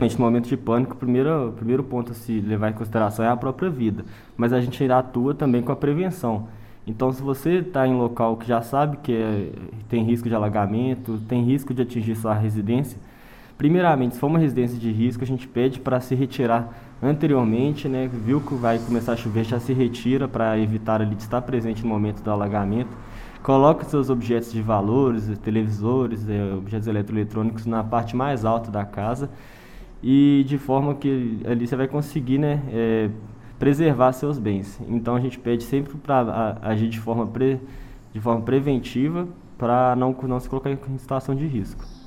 Obviamente, no momento de pânico, o primeiro ponto a se levar em consideração é a própria vida, mas a gente ainda atua também com a prevenção. Então, se você está em local que já sabe que tem risco de alagamento, tem risco de atingir sua residência, primeiramente, se for uma residência de risco, a gente pede para se retirar anteriormente, né? Viu que vai começar a chover, já se retira para evitar ali de estar presente no momento do alagamento. Coloque seus objetos de valores, televisores, objetos eletroeletrônicos na parte mais alta da casa e de forma que ali você vai conseguir, né, preservar seus bens. Então a gente pede sempre para agir de forma preventiva para não se colocar em situação de risco.